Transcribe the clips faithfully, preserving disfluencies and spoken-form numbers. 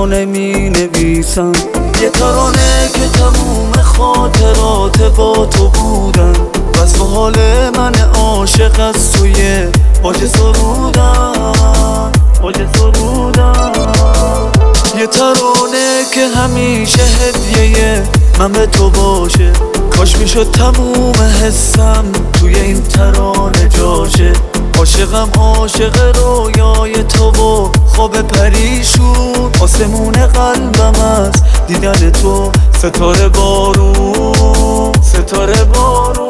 ترانه می نویسم، یه ترانه که تموم خاطرات با تو بودن. وصف حال من عاشق از توی باج سرودن، باج سرودن. یه ترانه که همیشه هدیه من به تو باشه. کاش میشد تموم حسم توی این ترانه جاشه. عاشقم عاشق رویای تو و خواب پریشون. آسمون قلبم از دیدن تو ستاره بارون، ستاره بارون.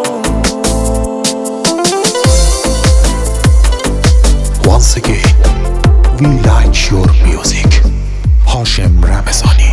Once again, we like your music. هاشم رمضانی.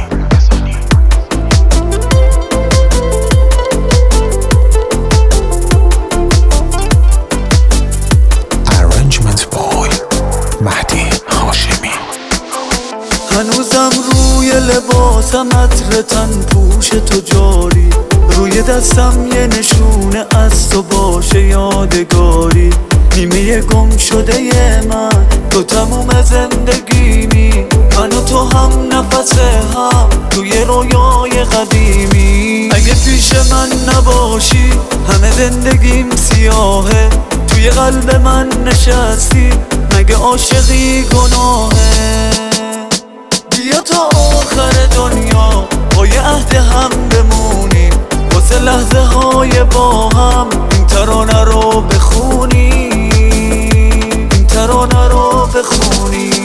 Arrangement by مهدی هاشمی. هنوزم روی لباسم عطر تن پوش تو جاری. روی دستم یه نشونه از تو باشه یادگاری. نیمه گم شده من تو تموم زندگیمی. من و تو هم نفس هم توی رویای قدیمی. اگه پیش من نباشی همه زندگیم سیاهه. توی قلب من نشستی مگه عاشقی گناهه. بیا تا آخر دنیا با یه عهد هم بمونیم. واسه لحظه های با هم این ترانه رو بخونیم، این ترانه رو بخونیم.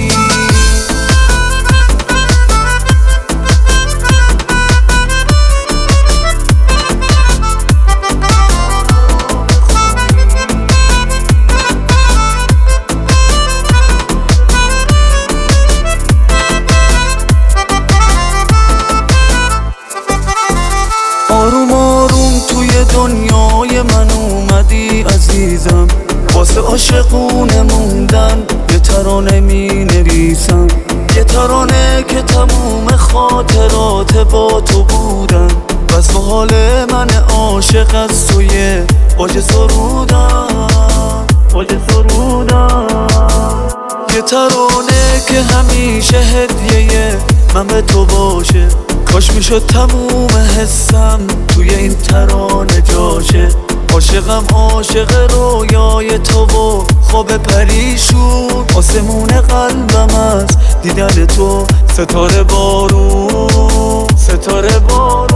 آروم آروم توی دنیای من اومدی عزیزم. واسه عاشقونه موندن یه ترانه می نویسم. یه ترانه که تموم خاطرات با تو بودن. وصف حال من عاشق از توی باج سرودن، باج سرودن. یه ترانه که همیشه هدیه من به تو باشه. کاش میشد تموم حسم توی این ترانه جاشه. عاشقم عاشق رویای تو و خواب پریشون. آسمون قلبم از دیدن تو ستاره بارون، ستاره بارون.